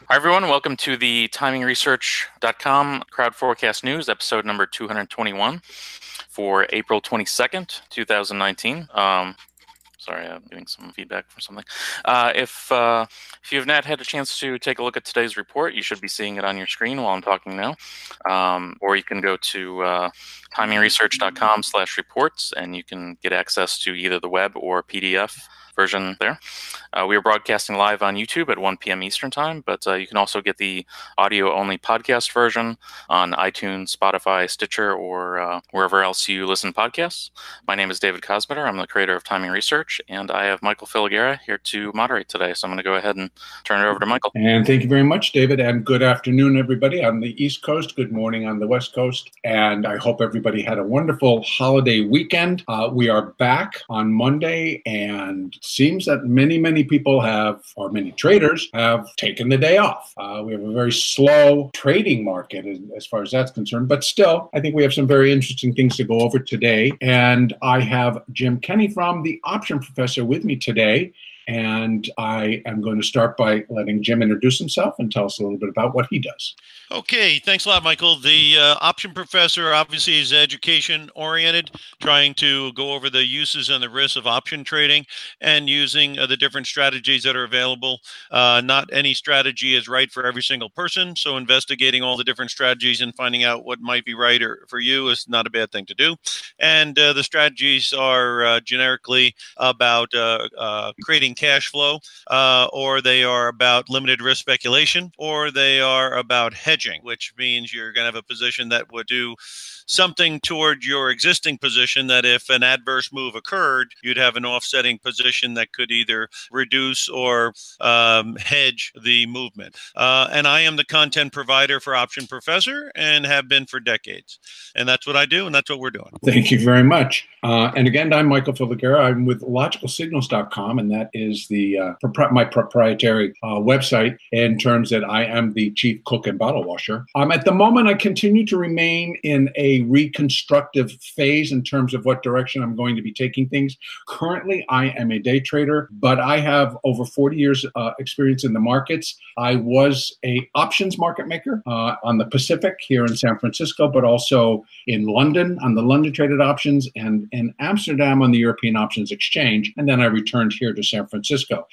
Hi, everyone. Welcome to the timingresearch.com crowd forecast news, episode number 221 for April 22nd, 2019. Sorry, I'm getting some feedback from something. If you have not had a chance to take a look at today's report, you should be seeing it on your screen while I'm talking now. Or you can go to timingresearch.com/reports, and you can get access to either the web or PDF version there. We are broadcasting live on YouTube at 1 p.m. Eastern Time, but you can also get the audio-only podcast version on iTunes, Spotify, Stitcher, or wherever else you listen to podcasts. My name is David Kosmeter. I'm the creator of Timing Research, and I have Michael Filigera here to moderate today. So I'm going to go ahead and turn it over to Michael. And thank you very much, David, and good afternoon, everybody on the East Coast. Good morning on the West Coast, and I hope everybody had a wonderful holiday weekend. We are back on Monday, and it seems that many people have, or many traders have taken the day off. We have a very slow trading market as far as that's concerned, but still, I think we have some very interesting things to go over today. And I have Jim Kenny from The Option Professor with me today. And I am going to start by letting Jim introduce himself and tell us a little bit about what he does. Okay, thanks a lot, Michael. The Option Professor obviously is education-oriented, trying to go over the uses and the risks of option trading and using the different strategies that are available. Not any strategy is right for every single person, so investigating all the different strategies and finding out what might be right for you is not a bad thing to do. And the strategies are generically about creating cash flow, or they are about limited risk speculation, or they are about hedging, which means you're going to have a position that would do something toward your existing position, that if an adverse move occurred, you'd have an offsetting position that could either reduce or hedge the movement. And I am the content provider for Option Professor and have been for decades. And that's what I do, and that's what we're doing. Thank you very much. And again, I'm Michael Filigera. I'm with logicalsignals.com, and that is my proprietary website in terms that I am the chief cook and bottle washer. At the moment, I continue to remain in a reconstructive phase in terms of what direction I'm going to be taking things. Currently, I am a day trader, but I have over 40 years experience in the markets. I was a options market maker on the Pacific here in San Francisco, but also in London on the London traded options, and in Amsterdam on the European Options Exchange. And then I returned here to San Francisco.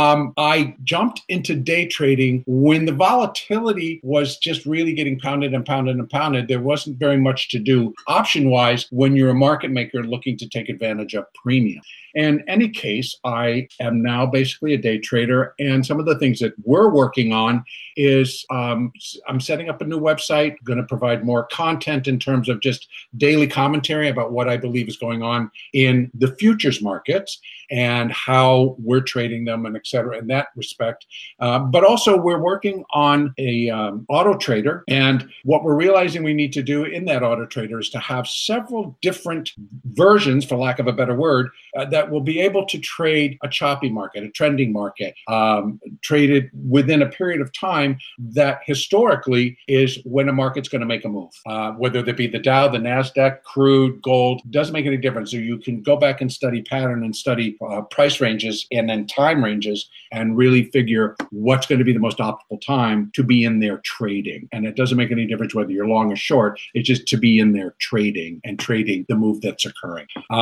I jumped into day trading when the volatility was just really getting pounded and pounded and pounded. There wasn't very much to do option-wise when you're a market maker looking to take advantage of premium. In any case, I am now basically a day trader, and some of the things that we're working on is I'm setting up a new website, going to provide more content in terms of just daily commentary about what I believe is going on in the futures markets and how we're trading them and et cetera in that respect. But also we're working on a auto trader, and what we're realizing we need to do in that auto trader is to have several different versions, for lack of a better word, that will be able to trade a choppy market, a trending market, traded within a period of time that historically is when a market's going to make a move. Whether that be the Dow, the NASDAQ, crude, gold, doesn't make any difference. So you can go back and study pattern and study price ranges and then time ranges and really figure what's going to be the most optimal time to be in there trading. And it doesn't make any difference whether you're long or short. It's just to be in there trading and trading the move that's occurring.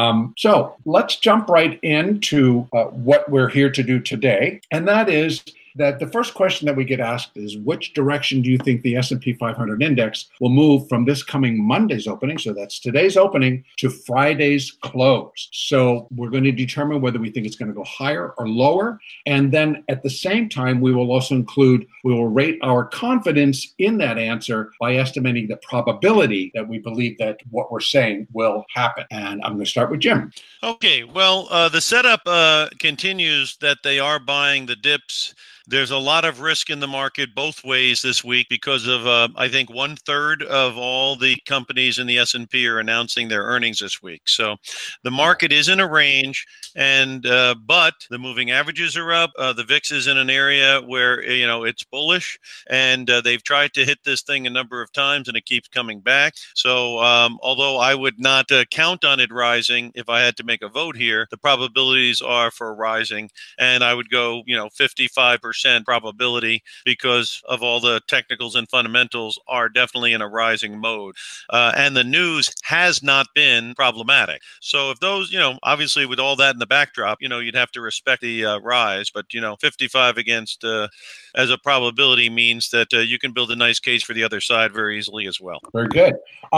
So let's jump right into what we're here to do today. And that is that the first question that we get asked is, which direction do you think the S&P 500 index will move from this coming Monday's opening, so that's today's opening, to Friday's close? So we're going to determine whether we think it's going to go higher or lower. And then at the same time, we will also we will rate our confidence in that answer by estimating the probability that we believe that what we're saying will happen. And I'm going to start with Jim. Okay, well, the setup continues that they are buying the dips. There's a lot of risk in the market both ways this week because of, I think, 1/3 of all the companies in the S&P are announcing their earnings this week. So the market is in a range, and but the moving averages are up. The VIX is in an area where, it's bullish, and they've tried to hit this thing a number of times, and it keeps coming back. So although I would not count on it rising, if I had to make a vote here, the probabilities are for rising, and I would go, 55% 1% probability because of all the technicals and fundamentals are definitely in a rising mode. And the news has not been problematic. So if those, obviously with all that in the backdrop, you'd have to respect the rise. But, 55 against as a probability means that you can build a nice case for the other side very easily as well. Very good.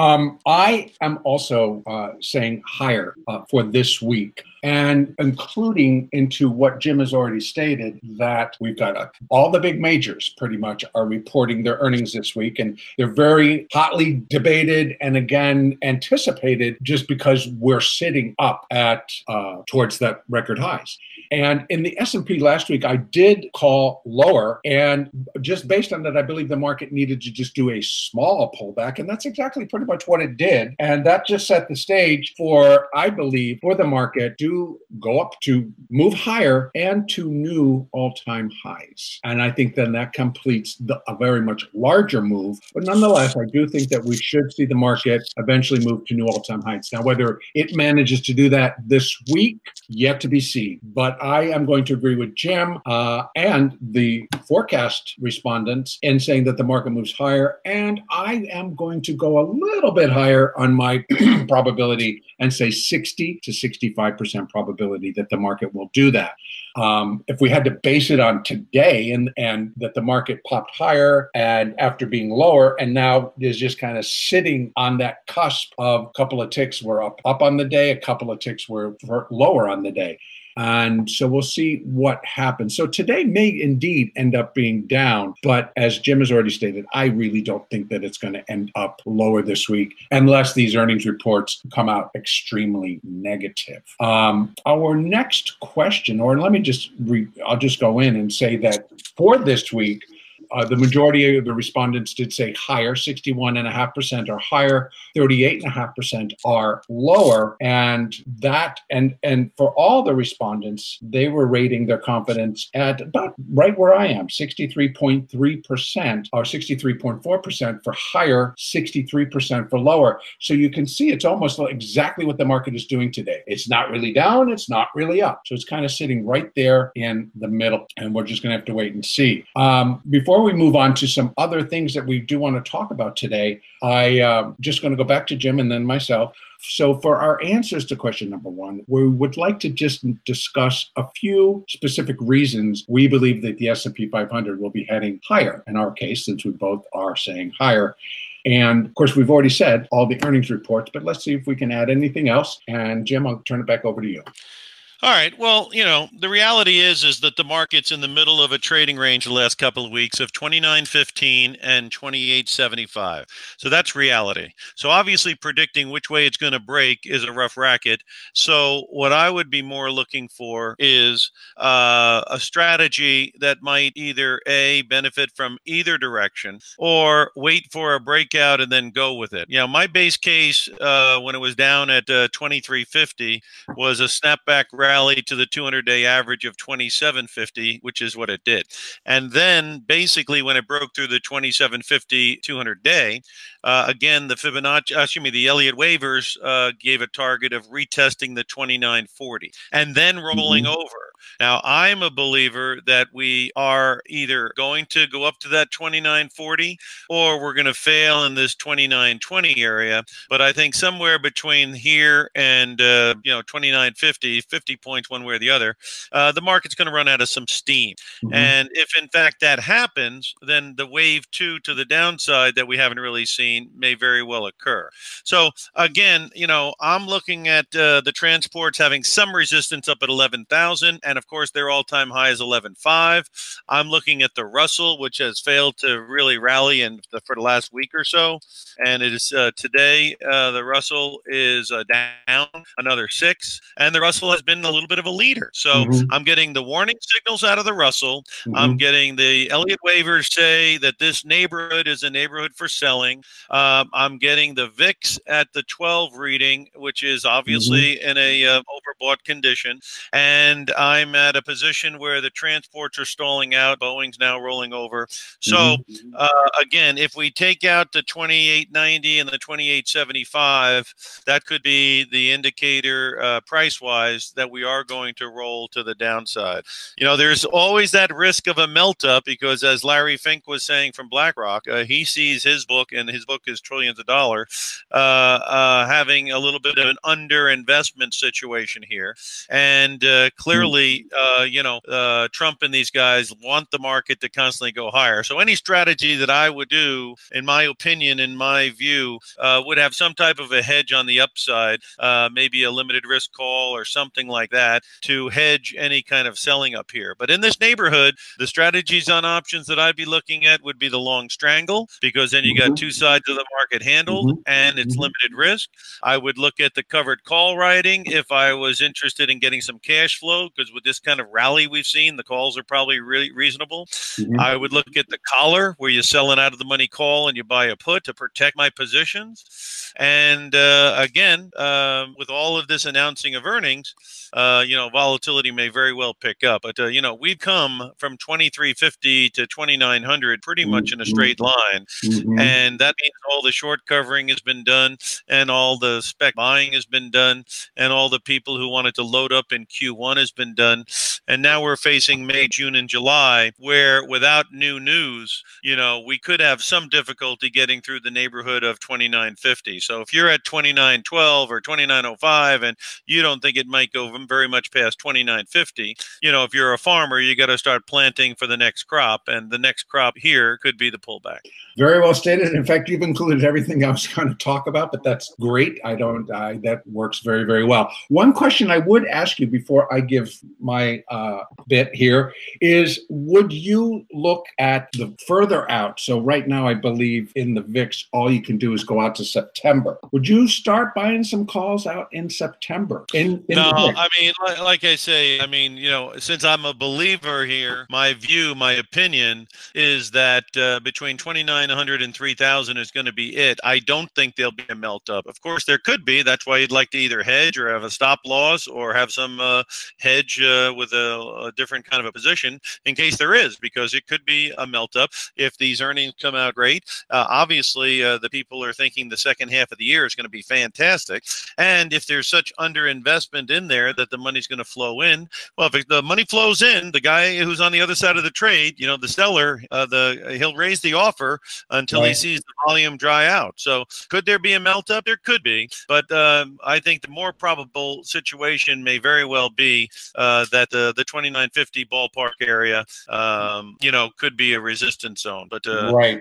I am also saying higher for this week, and including into what Jim has already stated, that we've got all the big majors pretty much are reporting their earnings this week, and they're very hotly debated and again anticipated just because we're sitting up at towards that record highs. And in the S&P last week, I did call lower, and just based on that, I believe the market needed to just do a small pullback, and that's exactly pretty much what it did. And that just set the stage for, I believe, for the market to go up, to move higher, and to new all-time highs. And I think then that completes a very much larger move. But nonetheless, I do think that we should see the market eventually move to new all-time highs. Now, whether it manages to do that this week, yet to be seen. But I am going to agree with Jim and the forecast respondents in saying that the market moves higher. And I am going to go a little bit higher on my probability and say 60 to 65% probability that the market will do that. If we had to base it on today and that the market popped higher and after being lower and now is just kind of sitting on that cusp of a couple of ticks, we're up on the day, a couple of ticks, we're lower on the day. And so we'll see what happens. So today may indeed end up being down, but as Jim has already stated, I really don't think that it's going to end up lower this week unless these earnings reports come out extremely negative. Our next question, or let me I'll just go in and say that for this week, the majority of the respondents did say higher, 61.5% are higher, 38.5% are lower. And for all the respondents, they were rating their confidence at about right where I am, 63.3% or 63.4% for higher, 63% for lower. So you can see it's almost like exactly what the market is doing today. It's not really down, it's not really up. So it's kind of sitting right there in the middle, and we're just going to have to wait and see. Before we move on to some other things that we do want to talk about today, I just going to go back to Jim and then myself. So for our answers to question number one, we would like to just discuss a few specific reasons we believe that the S&P 500 will be heading higher. In our case, since we both are saying higher. And of course, we've already said all the earnings reports, but let's see if we can add anything else. And Jim, I'll turn it back over to you. All right. Well, the reality is that the market's in the middle of a trading range the last couple of weeks of 29.15 and 28.75. So that's reality. So obviously predicting which way it's going to break is a rough racket. So what I would be more looking for is a strategy that might either A, benefit from either direction, or wait for a breakout and then go with it. My base case when it was down at 23.50 was a snapback rally to the 200-day average of 27.50, which is what it did. And then basically when it broke through the 27.50 200-day, again, the Elliott waivers gave a target of retesting the 29.40 and then rolling over. Now, I'm a believer that we are either going to go up to that 29.40 or we're going to fail in this 29.20 area. But I think somewhere between here and 29.50, 50 points one way or the other, the market's going to run out of some steam. And if in fact that happens, then the wave two to the downside that we haven't really seen may very well occur. So again, I'm looking at the transports having some resistance up at 11,000. And of course, their all-time high is 11.5. I'm looking at the Russell, which has failed to really rally for the last week or so. And it is today, the Russell is down another 6. And the Russell has been a little bit of a leader. So I'm getting the warning signals out of the Russell. I'm getting the Elliott waivers say that this neighborhood is a neighborhood for selling. I'm getting the VIX at the 12 reading, which is obviously in a overbought condition. And I I'm at a position where the transports are stalling out. Boeing's now rolling over. So again, if we take out the 28.90 and the 28.75, that could be the indicator price-wise that we are going to roll to the downside. There's always that risk of a melt up because, as Larry Fink was saying from BlackRock, he sees his book, and his book is Trillions of Dollars, having a little bit of an underinvestment situation here. And clearly, Trump and these guys want the market to constantly go higher. So any strategy that I would do, in my opinion, in my view, would have some type of a hedge on the upside, maybe a limited risk call or something like that to hedge any kind of selling up here. But in this neighborhood, the strategies on options that I'd be looking at would be the long strangle, because then you got two sides of the market handled and it's limited risk. I would look at the covered call writing if I was interested in getting some cash flow, because with this kind of rally we've seen, the calls are probably really reasonable. I would look at the collar where you sell an out of the money call and you buy a put to protect my positions. And again, with all of this announcing of earnings, volatility may very well pick up. But, we've come from 2350 to 2900 pretty much in a straight line. And that means all the short covering has been done and all the spec buying has been done and all the people who wanted to load up in Q1 has been done. And now we're facing May, June, and July, where without new news, we could have some difficulty getting through the neighborhood of 2950. So if you're at 2912 or 2905 and you don't think it might go very much past 2950, if you're a farmer, you got to start planting for the next crop, and the next crop here could be the pullback. Very well stated. In fact, you've included everything I was going to talk about, but that's great. That works very, very well. One question I would ask you before I give my bit here is, would you look at the further out? So right now, I believe in the VIX, all you can do is go out to September. Would you start buying some calls out in September? No, I mean, like I say, since I'm a believer here, my view, my opinion is that between 2,900 and 3,000 is going to be it. I don't think there'll be a melt up. Of course, there could be. That's why you'd like to either hedge or have a stop loss or have some hedge with a different kind of a position in case there is, because it could be a melt up if these earnings come out great. Obviously, the people are thinking the second half of the year is going to be fantastic. And if there's such underinvestment in there that the money's going to flow in, well, if the money flows in, the guy who's on the other side of the trade, the seller, he'll raise the offer until he sees the volume dry out. So could there be a melt up? There could be. But I think the more probable situation may very well be that the 2950 ballpark area, could be a resistance zone. But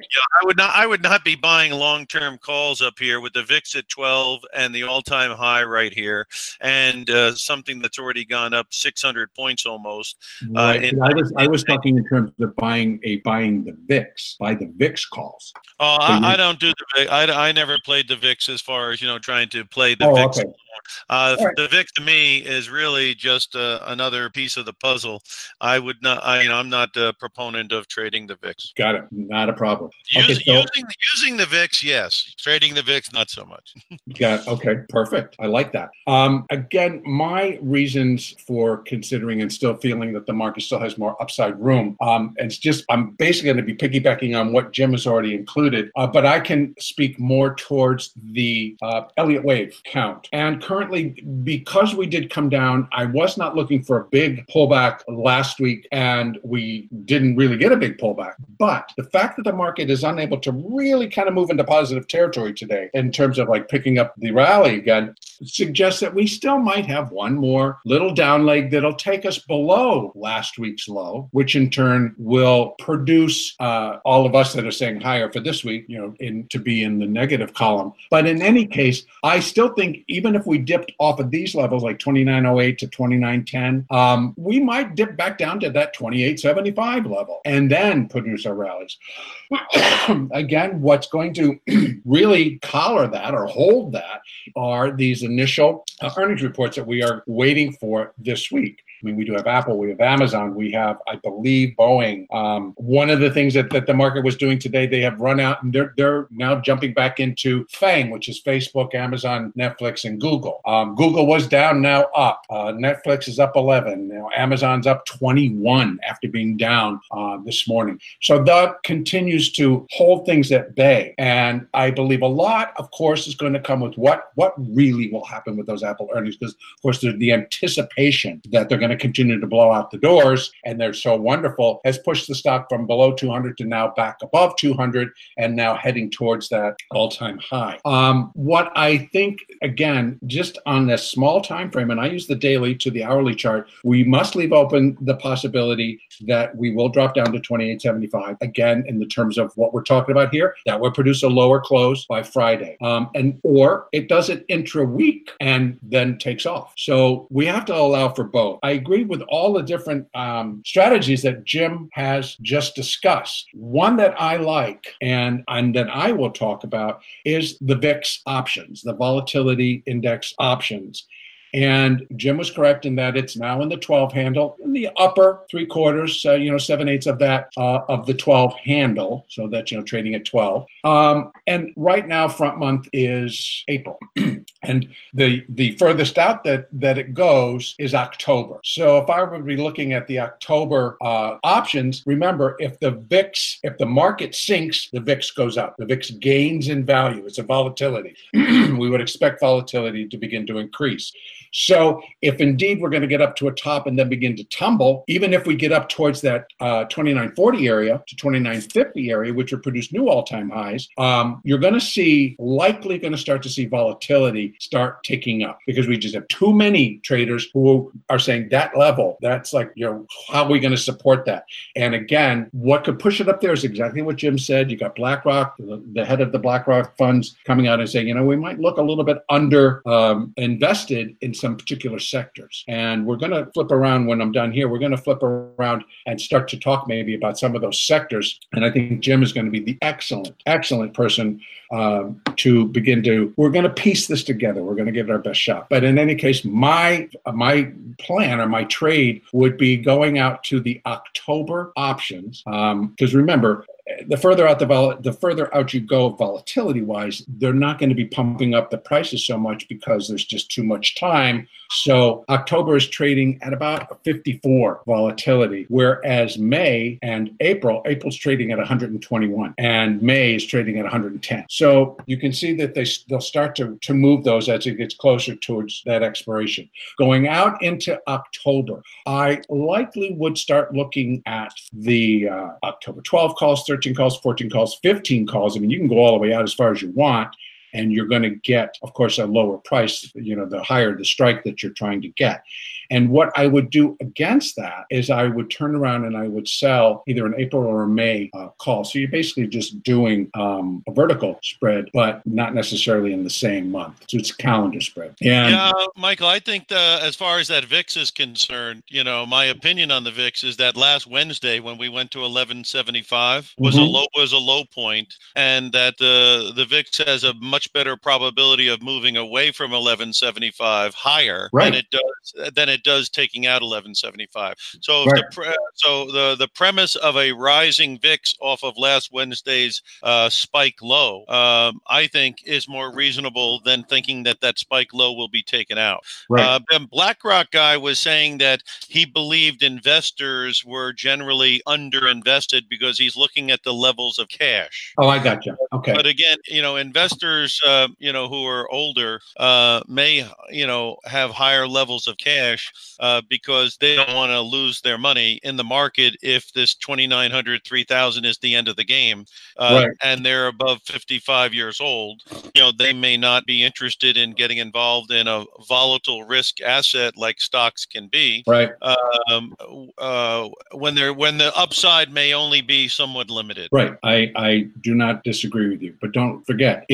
I would not be buying long-term calls up here with the VIX at 12 and the all-time high right here, and something that's already gone up 600 points almost. I was talking in terms of buying the VIX, buy the VIX calls. Oh, I don't do the VIX. I never played the VIX as far as trying to play the VIX. Okay. The VIX to me is really just another piece of the puzzle. I would not. I'm not a proponent of trading the VIX. Got it. Not a problem. Using the VIX, yes. Trading the VIX, not so much. Okay. Perfect. I like that. Again, my reasons for considering and still feeling that the market still has more upside room. I'm basically going to be piggybacking on what Jim has already included, but I can speak more towards the Elliott wave count. And currently, because we did come down, I was not looking for a big pullback last week, and we didn't really get a big pullback. But the fact that the market is unable to really kind of move into positive territory today in terms of like picking up the rally again suggests that we still might have one more little down leg that'll take us below last week's low, which in turn will produce all of us that are saying higher for this week, to be in the negative column. But in any case, I still think even if we dipped off of these levels, like 2908 to 2910, we might dip back down to that 2875 level and then produce our rallies. Again, what's going to really collar that or hold that are these initial earnings reports that we are waiting for this week. I mean, we do have Apple, we have Amazon, we have, I believe, Boeing. One of the things that the market was doing today, they have run out and they're now jumping back into FANG, which is Facebook, Amazon, Netflix, and Google. Google was down, now up. Netflix is up 11. Now Amazon's up 21 after being down this morning. So that continues to hold things at bay. And I believe a lot, of course, is going to come with what really will happen with those Apple earnings, because, of course, there's the anticipation that they're going to continue to blow out the doors, and they're so wonderful, has pushed the stock from below 200 to now back above 200, and now heading towards that all-time high. What I think, again, just on this small time frame, and I use the daily to the hourly chart, we must leave open the possibility that we will drop down to 28.75 again in the terms of what we're talking about here. That will produce a lower close by Friday, or it does it intra-week and then takes off. So we have to allow for both. I agree with all the different strategies that Jim has just discussed. One that I like and that I will talk about is the VIX options, the volatility index options. And Jim was correct in that it's now in the 12 handle, in the upper 3/4, 7/8 of that, of the 12 handle. So that's, trading at 12. And right now, front month is April. And the furthest out that it goes is October. So if I were to be looking at the October options, remember, if the market sinks, the VIX goes up. The VIX gains in value. It's a volatility. We would expect volatility to begin to increase. So if indeed we're going to get up to a top and then begin to tumble, even if we get up towards that 2940 area to 2950 area, which would produce new all-time highs, you're likely going to start to see volatility start ticking up, because we just have too many traders who are saying that level, that's like, how are we going to support that? And again, what could push it up there is exactly what Jim said. You got BlackRock, the head of the BlackRock funds, coming out and saying, we might look a little bit under invested in some particular sectors. And we're going to flip around when I'm done here. We're going to flip around and start to talk maybe about some of those sectors. And I think Jim is going to be the excellent person to begin to, we're going to piece this together. We're going to give it our best shot. But in any case, my plan or my trade would be going out to the October options. Because remember, the further out you go volatility-wise, they're not going to be pumping up the prices so much because there's just too much time. So October is trading at about 54 volatility, whereas May and April's trading at 121, and May is trading at 110. So you can see that they'll start to move those as it gets closer towards that expiration. Going out into October, I likely would start looking at the October 12 calls, 13 calls, 14 calls, 15 calls. I mean, you can go all the way out as far as you want, and you're going to get, of course, a lower price, the higher the strike that you're trying to get. And what I would do against that is I would turn around and I would sell either an April or a May call. So you're basically just doing a vertical spread, but not necessarily in the same month. So it's a calendar spread. And yeah, Michael, I think as far as that VIX is concerned, my opinion on the VIX is that last Wednesday when we went to 1175 was a low point, and that the VIX has a much better probability of moving away from 1175 higher than it does taking out 1175. So the premise of a rising VIX off of last Wednesday's spike low, I think, is more reasonable than thinking that spike low will be taken out. The BlackRock guy was saying that he believed investors were generally underinvested because he's looking at the levels of cash. Oh, I got you. Okay. But again, investors, who are older, may, have higher levels of cash because they don't want to lose their money in the market if this 2,900, 3,000 is the end of the game, and they're above 55 years old. They may not be interested in getting involved in a volatile risk asset like stocks can be. When the upside may only be somewhat limited. Right. I do not disagree with you, but don't forget, in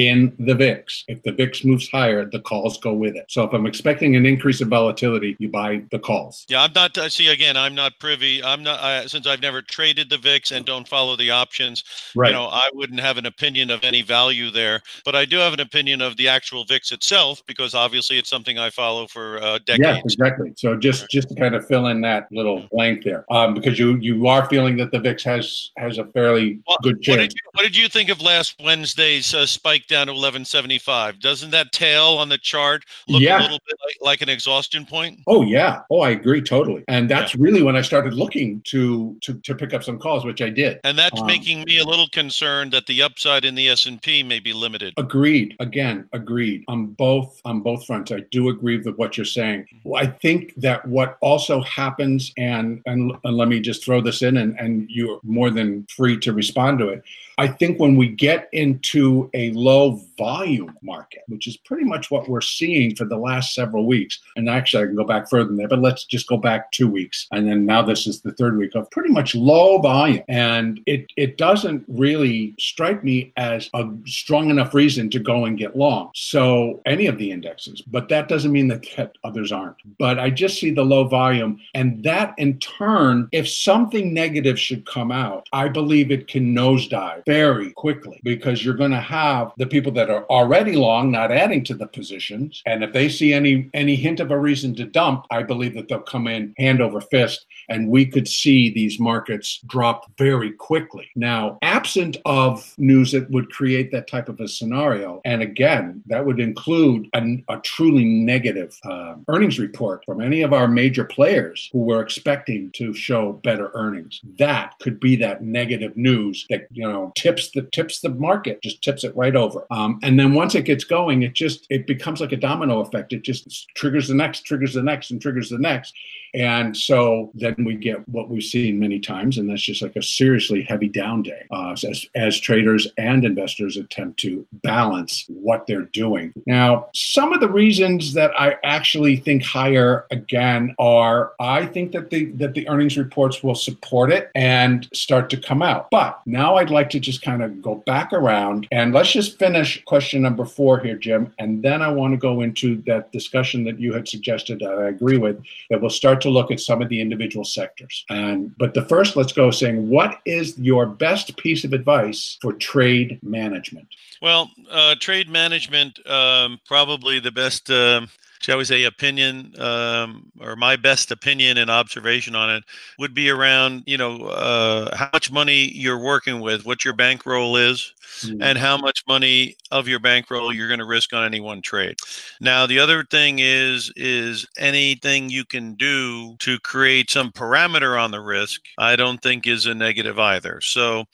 the VIX. If the VIX moves higher, the calls go with it. So if I'm expecting an increase in volatility, you buy the calls. Yeah, I'm not. See, again, I'm not privy. I'm not since I've never traded the VIX and don't follow the options. Right. You know, I wouldn't have an opinion of any value there. But I do have an opinion of the actual VIX itself because obviously it's something I follow for decades. Yeah, exactly. So just to kind of fill in that little blank there, because you are feeling that the VIX has a fairly good chance. What did you think of last Wednesday's spike down to 1175? Doesn't that tail on the chart look a little bit like an exhaustion point? Oh yeah. Oh, I agree totally. And that's really when I started looking to pick up some calls, which I did. And that's making me a little concerned that the upside in the S&P may be limited. Agreed. Again, agreed. On both fronts, I do agree with what you're saying. Well, I think that what also happens, and let me just throw this in, and you're more than free to respond to it. I think when we get into a low volume market, which is pretty much what we're seeing for the last several weeks, and actually I can go back further than that, but let's just go back 2 weeks. And then now this is the third week of pretty much low volume. And it doesn't really strike me as a strong enough reason to go and get long. So any of the indexes, but that doesn't mean that others aren't. But I just see the low volume. And that in turn, if something negative should come out, I believe it can nosedive very quickly because you're going to have the people that are already long not adding to the positions. And if they see any hint of a reason to dump, I believe that they'll come in hand over fist and we could see these markets drop very quickly. Now, absent of news that would create that type of a scenario, and again, that would include a truly negative earnings report from any of our major players who were expecting to show better earnings. That could be that negative news that, tips the market, just tips it right over. And then once it gets going, it becomes like a domino effect. It just triggers the next, and triggers the next. And so then we get what we've seen many times, and that's just like a seriously heavy down day as traders and investors attempt to balance what they're doing. Now, some of the reasons that I actually think higher again are I think that the earnings reports will support it and start to come out. But now I'd like to just kind of go back around and let's just finish question number 4 here, Jim, and then I want to go into that discussion that you had suggested that I agree with, that we'll start to look at some of the individual sectors. But the first, let's go saying, what is your best piece of advice for trade management? Well, trade management, probably the best, shall we say, opinion, or my best opinion and observation on it would be around, how much money you're working with, what your bankroll is, and how much money of your bankroll you're going to risk on any one trade. Now, the other thing is anything you can do to create some parameter on the risk, I don't think is a negative either. So,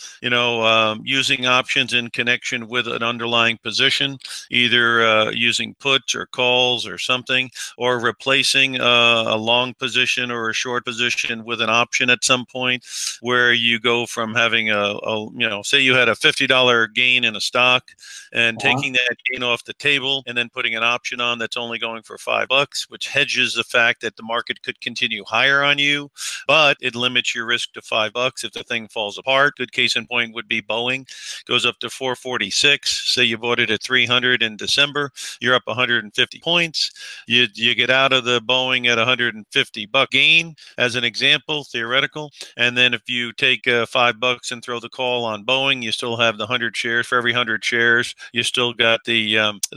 using options in connection with an underlying position, either using puts or calls or something, or replacing a long position or a short position with an option at some point where you go from having say you had a $50 gain in a stock and taking that gain off the table and then putting an option on that's only going for $5, which hedges the fact that the market could continue higher on you, but it limits your risk to $5 if the thing falls apart. Good case in point would be Boeing, goes up to 446. Say you bought it at 300 in December, you're up 150 points. You get out of the Boeing at $150 gain as an example, theoretical, and then if you take $5 and throw the call on Boeing, you still have the 100 shares. For every 100 shares, you still got the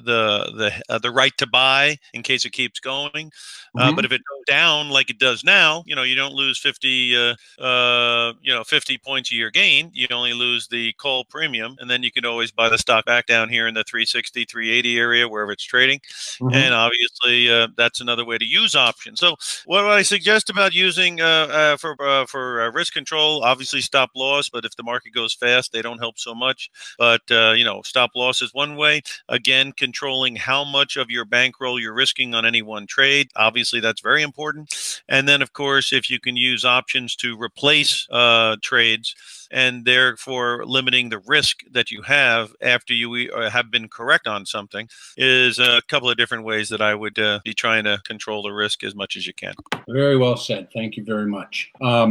right to buy in case it keeps going. But if it goes down like it does now, you don't lose 50 points of your gain. You only lose the call premium, and then you can always buy the stock back down here in the 360, 380 area, wherever it's trading. And obviously, that's another way to use options. So what I suggest about using for risk control, obviously stop loss, but if the market goes fast, they don't help so much. But, stop loss is one way. Again, controlling how much of your bankroll you're risking on any one trade. Obviously, that's very important. And then, of course, if you can use options to replace trades, and therefore limiting the risk that you have after you have been correct on something is a couple of different ways that I would be trying to control the risk as much as you can. Very well said. Thank you very much.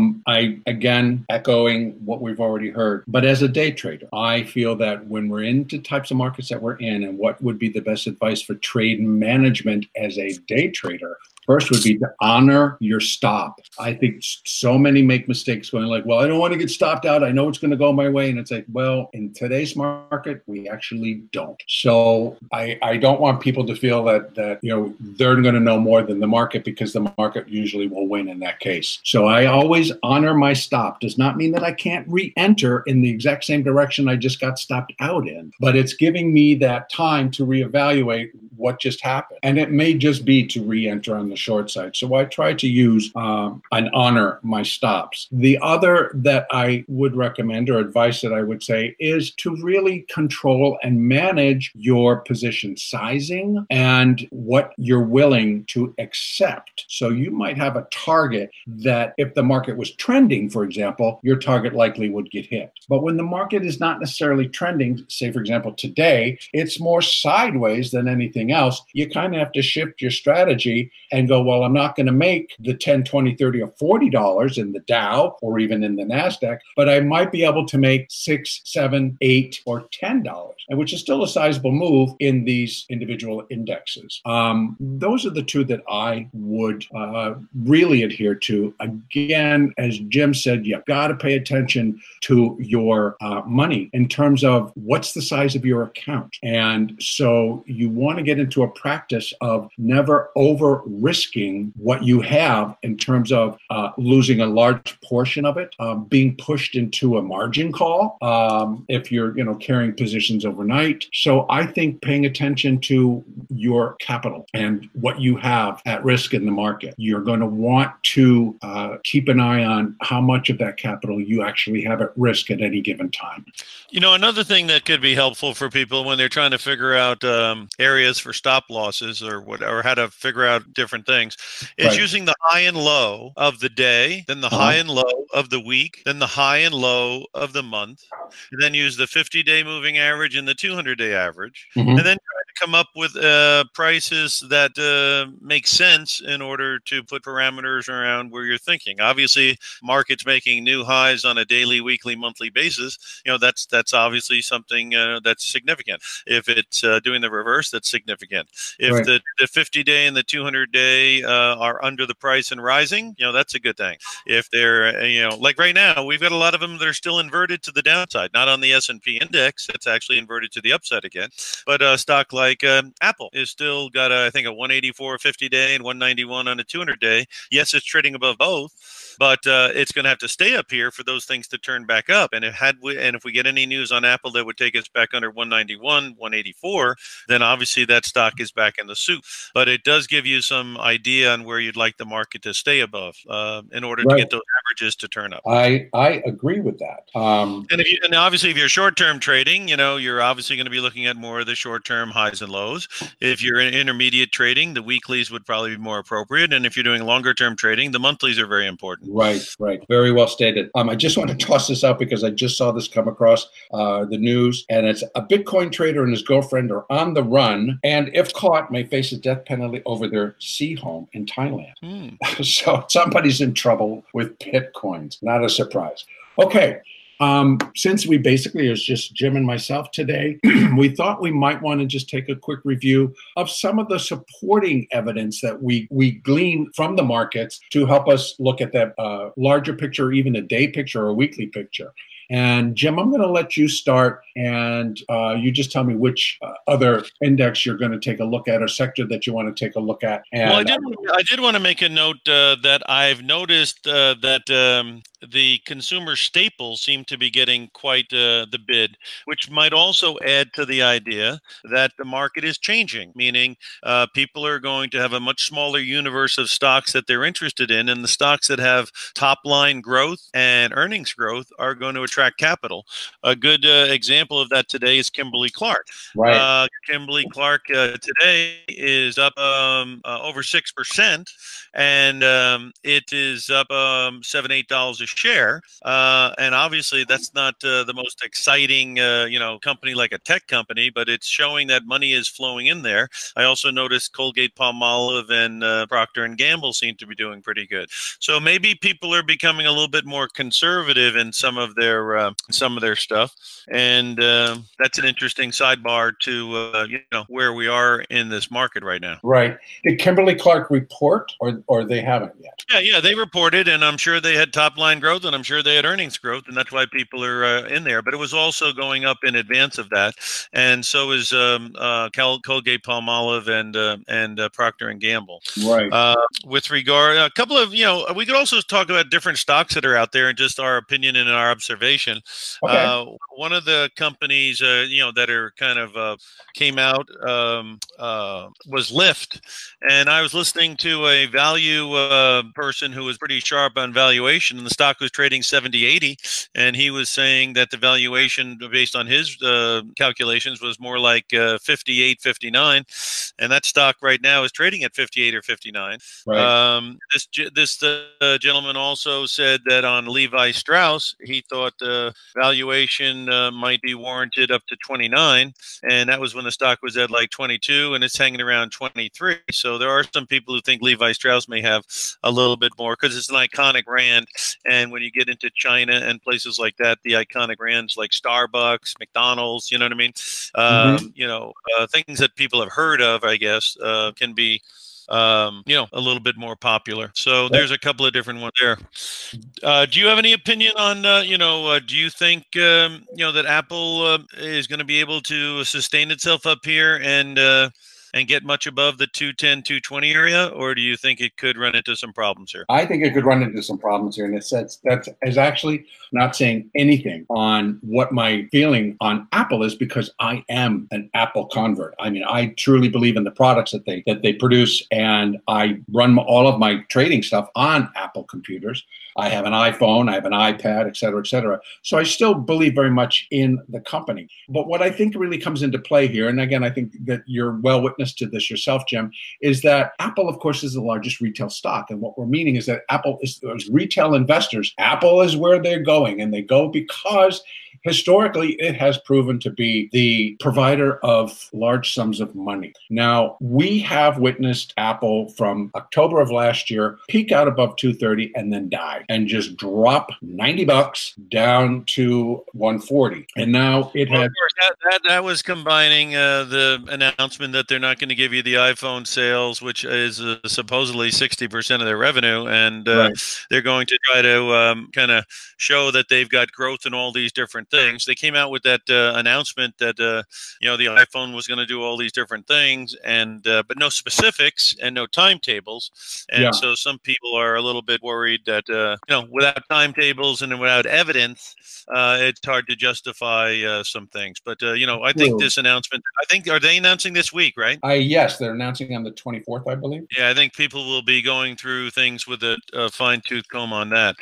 I, again, echoing what we've already heard, but as a day trader, I feel that when we're into types of markets that we're in and what would be the best advice for trade management as a day trader, first would be to honor your stop. I think so many make mistakes going like, well, I don't want to get stopped out. I know it's going to go my way. And it's like, well, in today's market, we actually don't. So I don't want people to feel that they're going to know more than the market, because the market usually will win in that case. So I always honor my stop. Does not mean that I can't re-enter in the exact same direction I just got stopped out in, but it's giving me that time to reevaluate what just happened. And it may just be to re-enter on the short side. So I try to use and honor my stops. The other that I would recommend, or advice that I would say, is to really control and manage your position sizing and what you're willing to accept. So you might have a target that if the market was trending, for example, your target likely would get hit. But when the market is not necessarily trending, say, for example, today, it's more sideways than anything else, you kind of have to shift your strategy and go, well, I'm not going to make the 10, 20, 30, or $40 in the Dow or even in the NASDAQ, but I might be able to make $6, $7, $8, or $10, and which is still a sizable move in these individual indexes. Those are the two that I would really adhere to. Again, as Jim said, you've got to pay attention to your money in terms of what's the size of your account. And so you want to get into a practice of never over risking what you have in terms of losing a large portion of it, being pushed into a margin call if you're carrying positions overnight. So I think paying attention to your capital and what you have at risk in the market. You're going to want to keep an eye on how much of that capital you actually have at risk at any given time. Another thing that could be helpful for people when they're trying to figure out areas for stop losses or how to figure out different things is using the high and low of the day, then the high and low of the week, then the high and low of the month, and then use the 50-day moving average and the 200-day average, and then try to come up with prices that make sense in order to put parameters around where you're thinking. Obviously, markets making new highs on a daily, weekly, monthly basis, that's obviously something that's significant. If it's doing the reverse, that's significant. If the 50-day and the 200-day are under the price and rising, that's a good thing. If they're, like right now, we've got a lot of them that are still inverted to the downside, not on the S&P index. It's actually inverted to the upside again. But a stock like Apple is still got, I think, a 184 50-day and 191 on a 200-day. Yes, it's trading above both, but it's going to have to stay up here for those things to turn back up. And if we get any news on Apple that would take us back under 191, 184, then obviously that stock is back in the soup. But it does give you some idea on where you'd like the market to stay above in order to get those averages to turn up. I agree with that. And obviously, if you're short-term trading, you're obviously going to be looking at more of the short-term highs and lows. If you're in intermediate trading, the weeklies would probably be more appropriate. And if you're doing longer-term trading, the monthlies are very important. Right. Very well stated. I just want to toss this out because I just saw this come across the news, and it's a Bitcoin trader and his girlfriend are on the run, and if caught, may face a death penalty over their sea home in Thailand. So somebody's in trouble with Bitcoins. Not a surprise. Okay. Since we basically is just Jim and myself today, we thought we might want to just take a quick review of some of the supporting evidence that we glean from the markets to help us look at that larger picture, or even a day picture or a weekly picture. And Jim, I'm going to let you start, and you just tell me which other index you're going to take a look at or sector that you want to take a look at. And, I did want to make a note that I've noticed that the consumer staples seem to be getting quite the bid, which might also add to the idea that the market is changing, meaning people are going to have a much smaller universe of stocks that they're interested in, and the stocks that have top line growth and earnings growth are going to attract Track Capital. A good example of that today is Kimberly Clark. Right. Kimberly Clark today is up over 6%, and it is up $7-8 a share. And obviously, that's not the most exciting, company like a tech company, but it's showing that money is flowing in there. I also noticed Colgate-Palmolive and Procter and Gamble seem to be doing pretty good. So maybe people are becoming a little bit more conservative in some of their stuff, and that's an interesting sidebar to where we are in this market right now. Right. Did Kimberly Clark report, or they haven't yet? Yeah, they reported, and I'm sure they had top line growth, and I'm sure they had earnings growth, and that's why people are in there. But it was also going up in advance of that, and so is Colgate-Palmolive and Procter and Gamble. Right. With regard, a couple of we could also talk about different stocks that are out there and just our opinion and our observation. Okay. One of the companies that are kind of came out was Lyft, and I was listening to a value person who was pretty sharp on valuation, and the stock was trading 70-80, and he was saying that the valuation based on his calculations was more like 58, 59, and that stock right now is trading at 58 or 59. Right. This gentleman also said that on Levi Strauss, he thought the valuation might be warranted up to 29, and that was when the stock was at like 22, and it's hanging around 23. So there are some people who think Levi Strauss may have a little bit more because it's an iconic brand, and when you get into China and places like that, the iconic brands like Starbucks, McDonald's, you know what I mean? Things that people have heard of, I guess, can be a little bit more popular. So there's a couple of different ones there. Do you have any opinion on, do you think, that Apple is going to be able to sustain itself up here and get much above the 210, 220 area, or do you think it could run into some problems here? I think it could run into some problems here, and that's actually not saying anything on what my feeling on Apple is, because I am an Apple convert. I mean, I truly believe in the products that they produce, and I run all of my trading stuff on Apple computers. I have an iPhone, I have an iPad, et cetera, et cetera. So I still believe very much in the company. But what I think really comes into play here, and again, I think that you're well witness to this yourself, Jim, is that Apple, of course, is the largest retail stock. And what we're meaning is that Apple is those retail investors. Apple is where they're going, and they go because historically it has proven to be the provider of large sums of money. Now, we have witnessed Apple from October of last year peak out above 230 and then die and just drop $90 down to 140. And now it had... Of course, that was combining the announcement that they're not going to give you the iPhone sales, which is supposedly 60% of their revenue, and Right. They're going to try to kind of show that they've got growth in all these different things. They came out with that announcement that the iPhone was going to do all these different things, and but no specifics and no timetables. And so some people are a little bit worried that without timetables and without evidence, it's hard to justify some things. But I think this announcement. Are they announcing this week, right? Yes, they're announcing on the 24th, I believe. Yeah, I think people will be going through things with a fine-tooth comb on that.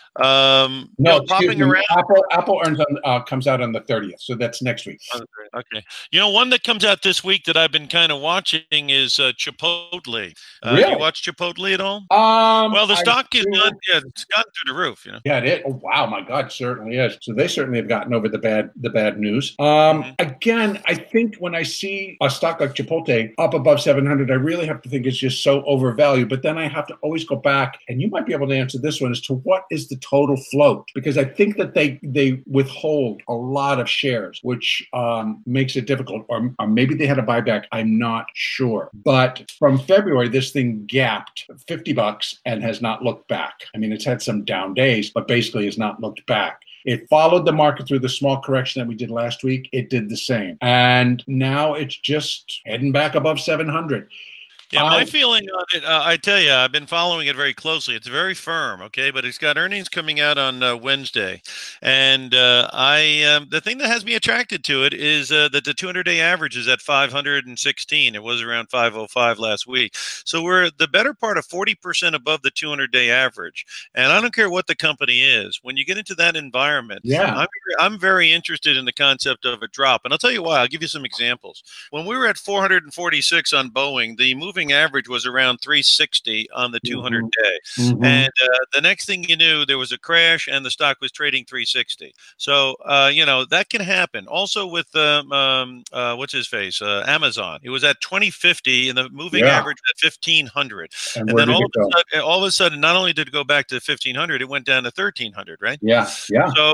Popping around. Apple comes out on the 30th, so that's next week. Okay. One that comes out this week that I've been kind of watching is Chipotle. Really? Do you watch Chipotle at all? Well, the stock is it's gotten through the roof. Yeah, it is. Oh, wow, my God, certainly is. So they certainly have gotten over the bad news. Again, I think when I see a stock like Chipotle up above 700, I really have to think it's just so overvalued. But then I have to always go back, and you might be able to answer this one, as to what is the total float, because I think that they withhold a lot of shares, which makes it difficult, or maybe they had a buyback. I'm not sure. But from February, this thing gapped $50 and has not looked back. I mean, it's had some down days, but basically has not looked back. It followed the market through the small correction that we did last week. It did the same. And now it's just heading back above 700. Yeah, my feeling on it, I tell you, I've been following it very closely. It's very firm, okay, but it's got earnings coming out on Wednesday, and the thing that has me attracted to it is that the 200-day average is at 516. It was around 505 last week, so we're the better part of 40% above the 200-day average. And I don't care what the company is. When you get into that environment, I'm very interested in the concept of a drop, and I'll tell you why. I'll give you some examples. When we were at 446 on Boeing, the moving average was around 360 on the 200-day. And the next thing you knew, there was a crash and the stock was trading 360. So, that can happen. Also with, what's his face? Amazon. It was at 2050 and the moving average at 1500. And then all of a sudden, not only did it go back to 1500, it went down to 1300, right? Yeah. So,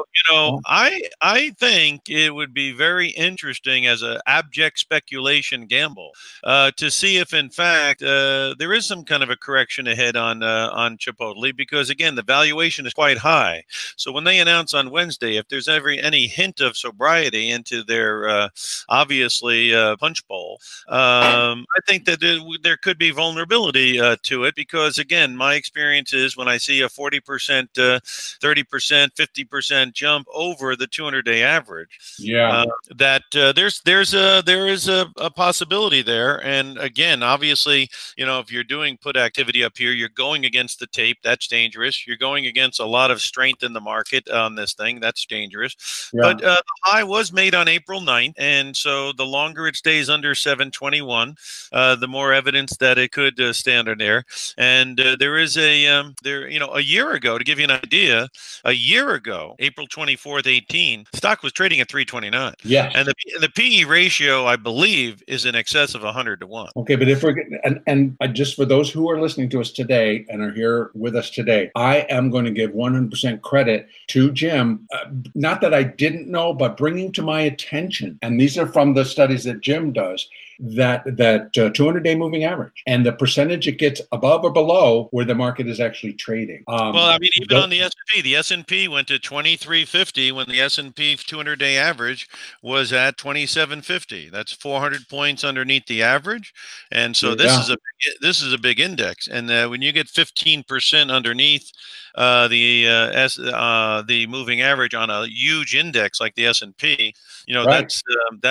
I think it would be very interesting as an abject speculation gamble to see if, in fact, there is some kind of a correction ahead on Chipotle, because again, the valuation is quite high. So when they announce on Wednesday, if there's ever any hint of sobriety into their obviously punch bowl, I think that there could be vulnerability to it, because again, my experience is when I see a 40%, 30%, 50% jump over the 200-day average, that there is a possibility there. And again, obviously, if you're doing put activity up here, you're going against the tape. That's dangerous. You're going against a lot of strength in the market on this thing. That's dangerous. But the high was made on April 9th. And so the longer it stays under 721, the more evidence that it could stay under there. And there is a year ago, to give you an idea, April 24th, 18, stock was trading at 329. Yeah. And the PE ratio, I believe, is in excess of 100 to 1. Okay, but if we're and just for those who are listening to us today and are here with us today, I am going to give 100% credit to Jim. Not that I didn't know, but bringing to my attention, and these are from the studies that Jim does, that 200-day moving average and the percentage it gets above or below where the market is actually trading. Well, I mean, even on the S&P went to 2350 when the S&P 200-day average was at 2750. That's 400 points underneath the average, and so this is a big index. And when you get 15% underneath the moving average on a huge index like the S&P, that's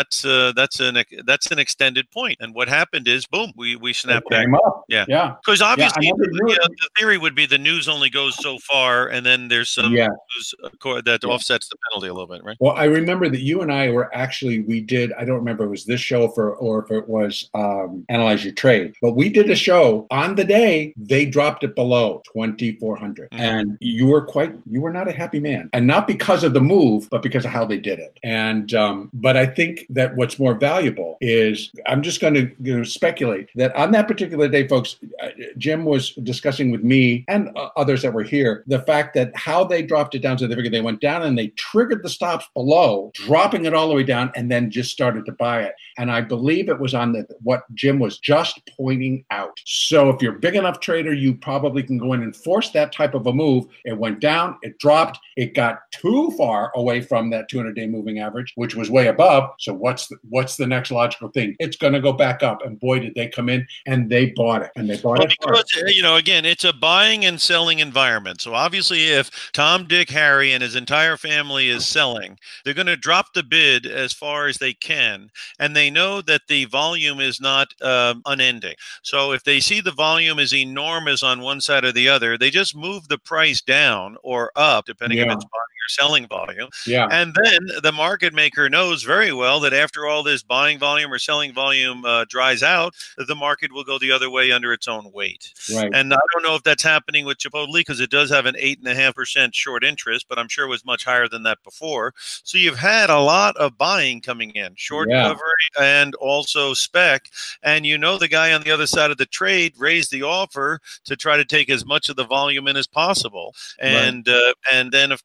an extended point. And what happened is, boom, we snapped back up. Yeah. Because obviously the theory would be the news only goes so far, and then there's some news that offsets the penalty a little bit, right? Well, I remember that you and I were we did, I don't remember if it was this show or if it was Analyze Your Trade, but we did a show on the day they dropped it below 2,400. And you were not a happy man, and not because of the move, but because of how they did it. And but I think that what's more valuable is, I'm just going to speculate that on that particular day, folks, Jim was discussing with me and others that were here the fact that how they dropped it down, so they went down and they triggered the stops below, dropping it all the way down, and then just started to buy it. And I believe it was on what Jim was just pointing out. So if you're a big enough trader, you probably can go in and force that type of a move. It went down, it dropped, it got too far away from that 200-day moving average, which was way above. So what's the next logical thing? It's going to go back up. And boy, did they come in and they bought it. And they bought it because, again, it's a buying and selling environment. So obviously if Tom, Dick, Harry, and his entire family is selling, they're going to drop the bid as far as they can. And they know that the volume is not unending. So if they see the volume is enormous on one side or the other, they just move the price down or up, depending if it's buying or selling volume. Yeah. And then the market maker knows very well that after all this buying volume or selling volume dries out, the market will go the other way under its own weight. Right. And I don't know if that's happening with Chipotle, because it does have an 8.5% short interest, but I'm sure it was much higher than that before. So you've had a lot of buying coming in, short coverage and also spec. And the guy on the other side of the trade raised the offer to try to take as much of the volume in as possible. And and then, of course,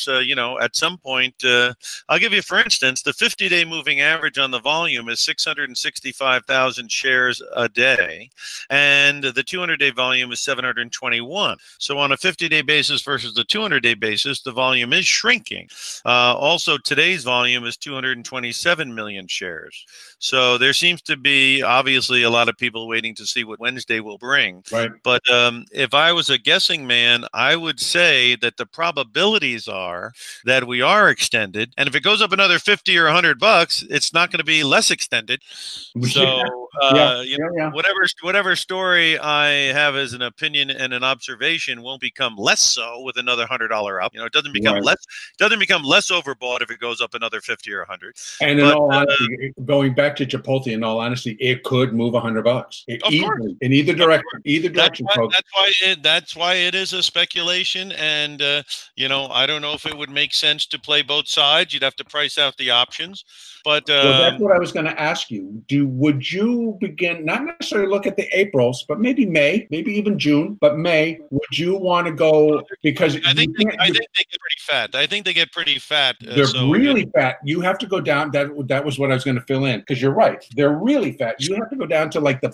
at some point, I'll give you, for instance, the 50-day moving average on the volume is 665,000 shares a day, and the 200-day volume is 721. So on a 50-day basis versus the 200-day basis, the volume is shrinking. Also, today's volume is 227 million shares. So there seems to be obviously a lot of people waiting to see what Wednesday will bring. Right. But if I was a guessing man, I would say that the probabilities are that we are extended. And if it goes up another 50 or $100, it's not going to be less extended. So, whatever story I have as an opinion and an observation won't become less so with another $100 up. It doesn't become less. It doesn't become less overbought if it goes up another 50 or 100. And in all honesty, going back to Chipotle, in all honesty, it could move $100 easily in either direction. Either direction, folks. That's why it is a speculation, and I don't know if it would make sense to play both sides. You'd have to price out the options. But that's what I was going to ask you. Would you begin, not necessarily look at the Aprils, but maybe May, maybe even June, but May? Would you want to go, because I think they get pretty fat. I think they get pretty fat. They're really fat. You have to go down. That was what I was going to fill in, because you're right. They're really fat. You have to go down to like the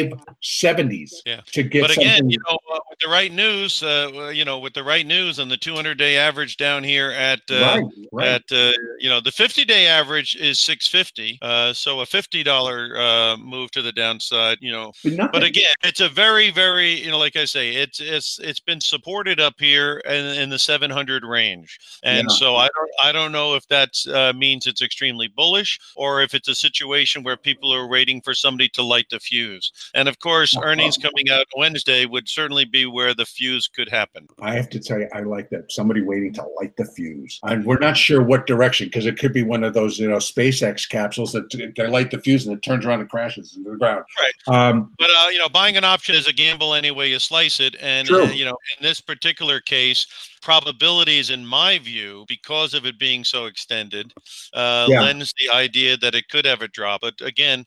570s to get. But again, something. with the right news, with the right news and the 200-day average down here at right. the 50-day average is 650. So a $50 move to the downside, But again, it's a very, very, like I say, it's been supported up here in the 700 range, and so I don't know if that means it's extremely bullish or if it's a situation where people are waiting for somebody to light the fuse. And of course, earnings coming out Wednesday would certainly be where the fuse could happen. I have to tell you, I like that. Somebody waiting to light the fuse. And we're not sure what direction, because it could be one of those, SpaceX capsules that they light the fuse and it turns around and crashes into the ground. Right. But buying an option is a gamble any way you slice it. And, in this particular case, probabilities, in my view, because of it being so extended, lends the idea that it could have a drop. But again,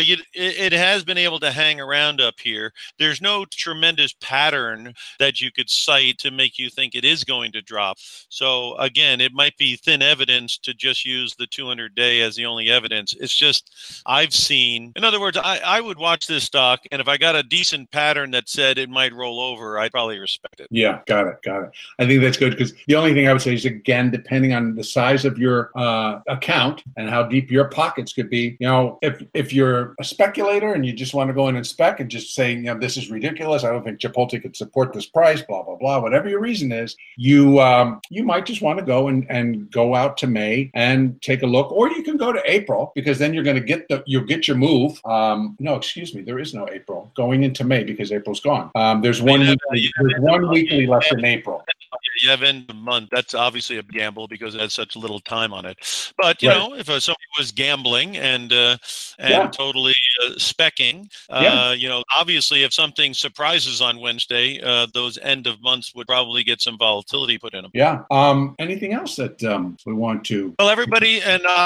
it has been able to hang around up here. There's no tremendous pattern that you could cite to make you think it is going to drop. So again, it might be thin evidence to just use the 200-day as the only evidence. It's just, I've seen, in other words, I would watch this stock, and if I got a decent pattern that said it might roll over, I'd probably respect it. Yeah, got it. I think that's good, because the only thing I would say is, again, depending on the size of your account and how deep your pockets could be, if you're a speculator and you just want to go in and spec and just saying, this is ridiculous, I don't think Chipotle could support this price, blah, blah, blah, whatever your reason is, you might just want to go and go out to May and take a look, or you can go to April, because then you're going to you'll get your move. No, excuse me, there is no April going into May, because April's gone. There's one weekly left in April. You have end of month. That's obviously a gamble because it has such little time on it. But if somebody was gambling and totally specking, obviously if something surprises on Wednesday, those end of months would probably get some volatility put in them. Yeah. Anything else that we want to? Well, everybody,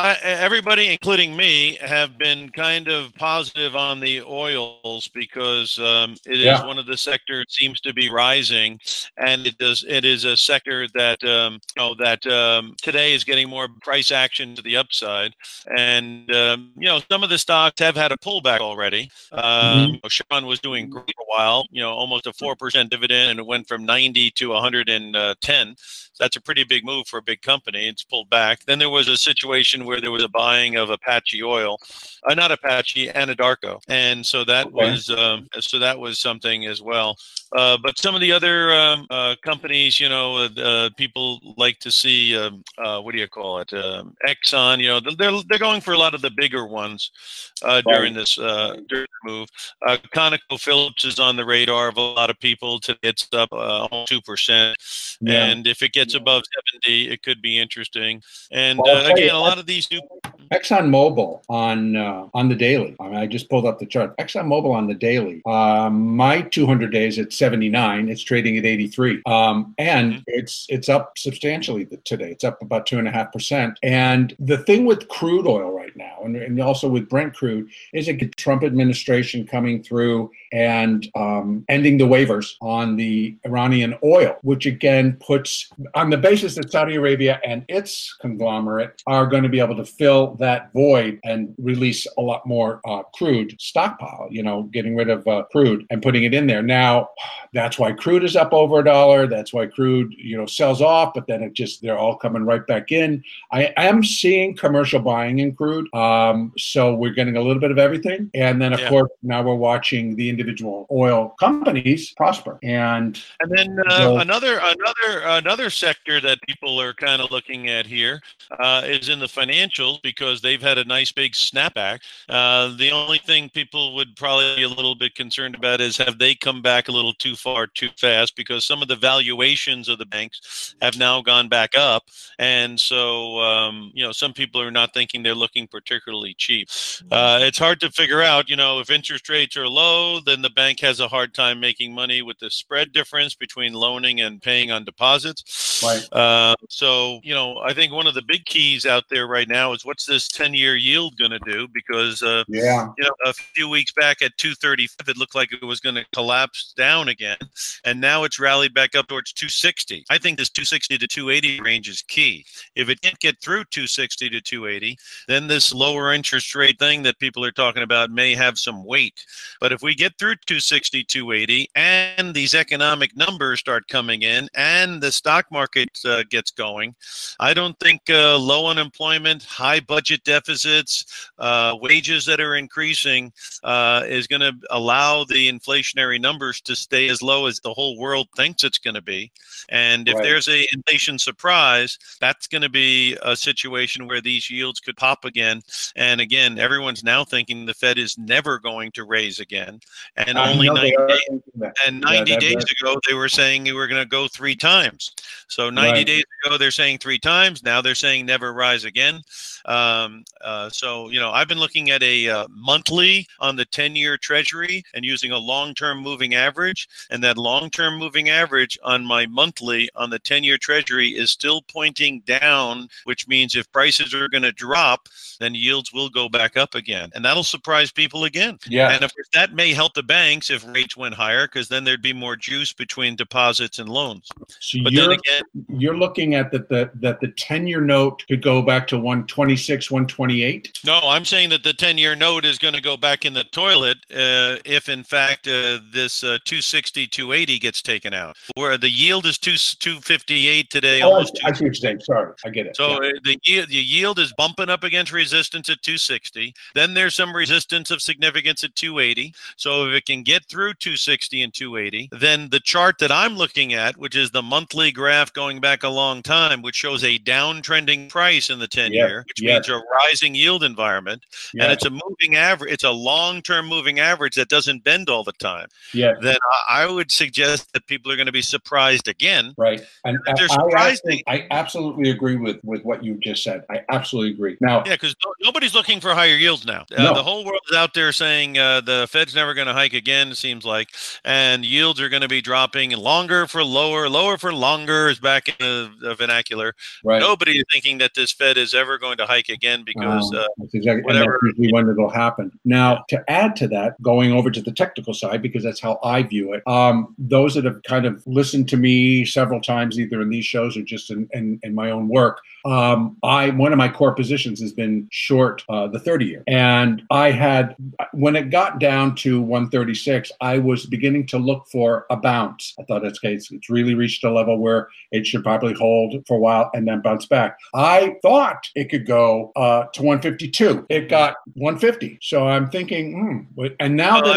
including me, have been kind of positive on the oils because it is one of the sectors seems to be rising, and it is a sector that today is getting more price action to the upside, and some of the stocks have had a pullback already. Sean was doing great for a while, almost a 4% dividend, and it went from 90 to 110. So that's a pretty big move for a big company. It's pulled back. Then there was a situation where there was a buying of Apache Oil, not Apache, Anadarko, and so that was something as well. But some of the other companies, people like to see what do you call it? Exxon. They're going for a lot of the bigger ones during this during the move. ConocoPhillips is on the radar of a lot of people. Today it's up almost 2%, and if it gets above 70, it could be interesting. And again, a lot of these new ExxonMobil on the daily. I just pulled up the chart. ExxonMobil on the daily. My 200 days at 79. It's trading at 83, and it's up substantially today. It's up about 2.5%. And the thing with crude oil right right now, and also with Brent crude, is a Trump administration coming through and ending the waivers on the Iranian oil, which again puts on the basis that Saudi Arabia and its conglomerate are going to be able to fill that void and release a lot more crude stockpile, getting rid of crude and putting it in there. Now, that's why crude is up over $1. That's why crude, sells off, but then they're all coming right back in. I am seeing commercial buying in crude. So we're getting a little bit of everything. And then, of course, now we're watching the individual oil companies prosper. And then another sector that people are kind of looking at here is in the financials, because they've had a nice big snapback. The only thing people would probably be a little bit concerned about is, have they come back a little too far too fast, because some of the valuations of the banks have now gone back up. And so, some people are not thinking they're looking particularly cheap. It's hard to figure out, if interest rates are low, then the bank has a hard time making money with the spread difference between loaning and paying on deposits. Right. So, I think one of the big keys out there right now is, what's this 10-year yield going to do? Because, a few weeks back at 235, it looked like it was going to collapse down again. And now it's rallied back up towards 260. I think this 260 to 280 range is key. If it can't get through 260 to 280, then this lower interest rate thing that people are talking about may have some weight. But if we get through 260, 280, and these economic numbers start coming in, and the stock market gets going, I don't think low unemployment, high budget deficits, wages that are increasing is going to allow the inflationary numbers to stay as low as the whole world thinks it's going to be. And if there's a inflation surprise, that's going to be a situation where these yields could pop again. And again, everyone's now thinking the Fed is never going to raise again. And only 90 days ago, they were saying they were going to go 3 times. So 90 days ago, they're saying 3 times. Now they're saying never rise again. So, I've been looking at a monthly on the 10-year Treasury and using a long-term moving average. And that long-term moving average on my monthly on the 10-year Treasury is still pointing down, which means if prices are going to drop, then yields will go back up again. And that'll surprise people again. Yeah. And of course, that may help the banks if rates went higher, because then there'd be more juice between deposits and loans. So you're looking at that the 10-year note could go back to 126, 128? No, I'm saying that the 10-year note is going to go back in the toilet if, in fact, this 260, 280 gets taken out. Where the yield is 258 today. I see what you're saying. Sorry, I get it. So the yield is bumping up against resistance at 260. Then there's some resistance of significance at 280. So if it can get through 260 and 280, then the chart that I'm looking at, which is the monthly graph going back a long time, which shows a downtrending price in the 10-year, which means a rising yield environment, and it's a moving average. It's a long-term moving average that doesn't bend all the time. Yeah. Then I would suggest that people are going to be surprised again. Right. And if they're surprised, I absolutely agree with what you just said. I absolutely agree. Now, yeah, because nobody's looking for higher yields now. No. The whole world is out there saying the Fed's never going to hike again, it seems like, and yields are going to be dropping longer for lower, lower for longer is back in the vernacular. Right. Nobody is thinking that this Fed is ever going to hike again, because that's exactly whatever. And that's usually when it'll happen. Now, to add to that, going over to the technical side, because that's how I view it, those that have kind of listened to me several times, either in these shows or just in my own work, one of my core positions has been short the 30-year. And I had, when it got down to 136, I was beginning to look for a bounce. I thought, it's really reached a level where it should probably hold for a while and then bounce back. I thought it could go to 152. It got 150. So I'm thinking, and now on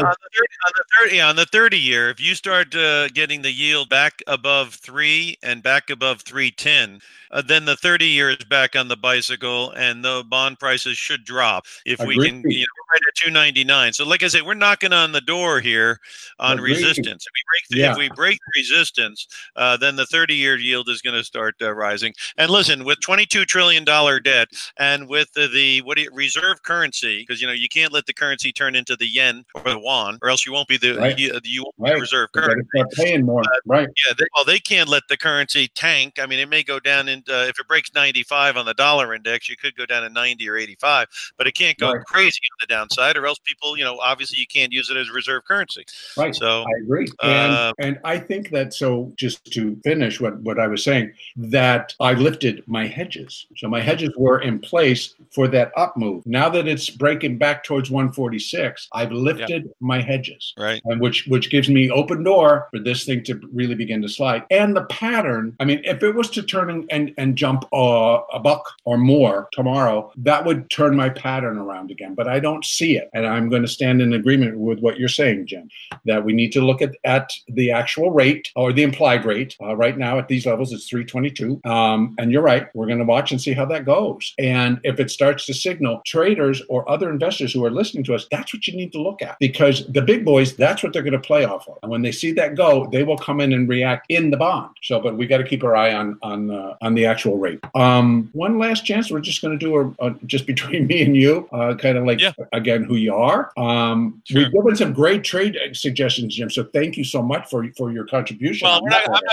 the 30-year, if you start getting the yield back above 3 and back above 310, then the 30-year is back on the bicycle, and the bond prices should drop if we can right at 299. So, like I say, we're knocking on the door here on Agreed. resistance. If we break resistance, then the 30-year yield is going to start rising. And listen, with $22 trillion debt and with the reserve currency, because you can't let the currency turn into the yen or the yuan, or else you won't be the reserve currency. Start paying more, right? Yeah, they can't let the currency tank. I mean, it may go down if it breaks 95 on the dollar index, you could go down to 90 or 85, but it can't go crazy on the downside, or else people, obviously you can't use it as reserve currency. Right. So I agree. And I think that, so just to finish what I was saying, that I lifted my hedges. So my hedges were in place for that up move. Now that it's breaking back towards 146, I've lifted my hedges. Right. And which gives me open door for this thing to really begin to slide. And the pattern, I mean, if it was to turn and jump a buck or more tomorrow, that would turn my pattern around again. But I don't see it. And I'm going to stand in agreement with what you're saying, Jim, that we need to look at the actual rate or the implied rate. Right now at these levels, it's 322. And you're right. We're going to watch and see how that goes. And if it starts to signal traders or other investors who are listening to us, that's what you need to look at, because the big boys, that's what they're going to play off of. And when they see that go, they will come in and react in the bond. So, but we got to keep our eye on the actual rate. One last chance. We're just going to do a just between me and you, kind of like, again, who you are. Sure. We've given some great trade suggestions, Jim. So thank you so much for your contribution. Well,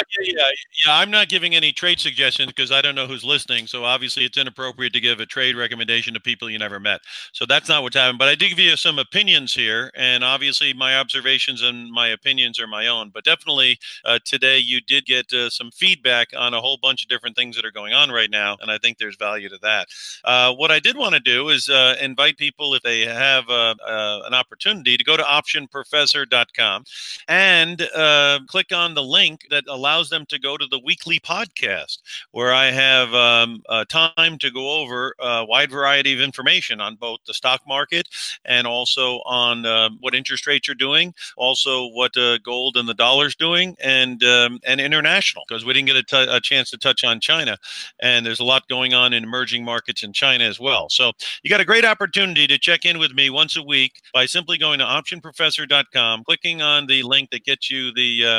I'm not giving any trade suggestions because I don't know who's listening. So obviously it's inappropriate to give a trade recommendation to people you never met. So that's not what's happening. But I did give you some opinions here. And obviously my observations and my opinions are my own. But definitely today you did get some feedback on a whole bunch of different things that are going on right now. And I think there's value to that. What I did want to do is invite people, if they have an opportunity, to go to optionprofessor.com and click on the link that allows them to go to the weekly podcast, where I have time to go over a wide variety of information on both the stock market and also on what interest rates are doing, also what gold and the dollar's doing, and international, because we didn't get a chance to touch on China, and there's a lot going on in emerging markets in China as well. So you got a great opportunity to check in with me once a week by simply going to optionprofessor.com, clicking on the link that gets you the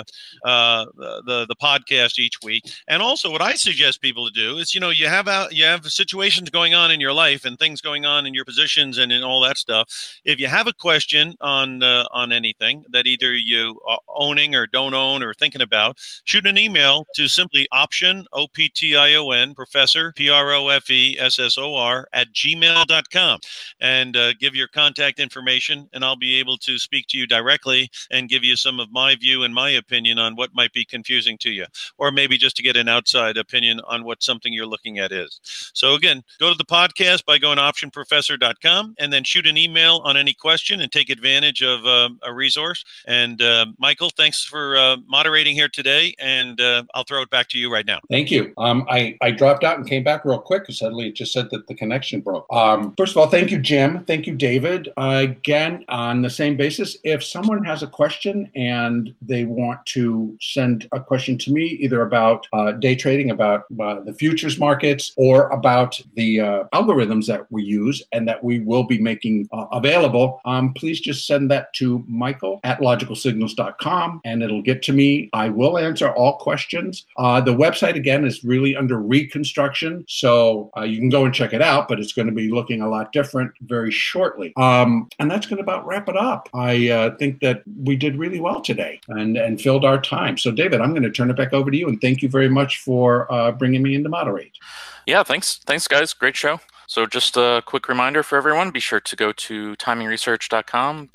podcast each week. And also what I suggest people to do is, you have situations going on in your life and things going on in your positions and in all that stuff. If you have a question on anything that either you are owning or don't own or thinking about, shoot an email to simply option, OPTION, professor, PROFESSOR @gmail.com, and give your contact information, and I'll be able to speak to you directly and give you some of my view and my opinion on what might be confusing to you, or maybe just to get an outside opinion on what something you're looking at is. So again, go to the podcast by going to optionprofessor.com and then shoot an email on any question and take advantage of a resource. And Michael, thanks for moderating here today, and I'll throw it back to you right now. Thank you. I dropped out and came back real quick because suddenly it just said that the connection broke. First of all, thank you, Jim. Thank you, David. Again, on the same basis, if someone has a question and they want to send a question to me, either about day trading, about the futures markets, or about the algorithms that we use and that we will be making available, please just send that to michael@logicalsignals.com and it'll get to me. I will answer all questions. The website, again, is really under reconstruction, so you can go and check it out, but it's going to be looking a lot different very shortly. And that's going to about wrap it up. I think that we did really well today and filled our time. So, David, I'm going to turn it back over to you, and thank you very much for bringing me in to moderate. Yeah, thanks, guys. Great show. So just a quick reminder for everyone, be sure to go to timingresearch.com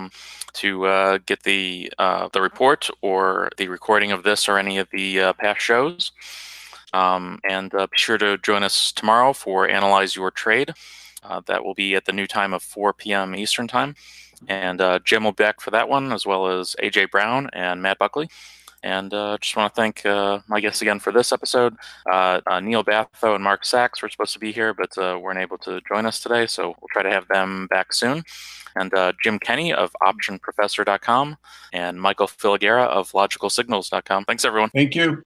to get the report or the recording of this or any of the past shows. And be sure to join us tomorrow for Analyze Your Trade. That will be at the new time of 4 p.m. Eastern Time. And Jim will be back for that one, as well as AJ Brown and Matt Buckley. And just want to thank my guests again for this episode. Neil Batho and Mark Sachs were supposed to be here, but weren't able to join us today, so we'll try to have them back soon. And Jim Kenny of optionprofessor.com and Michael Filigera of logicalsignals.com. Thanks, everyone. Thank you.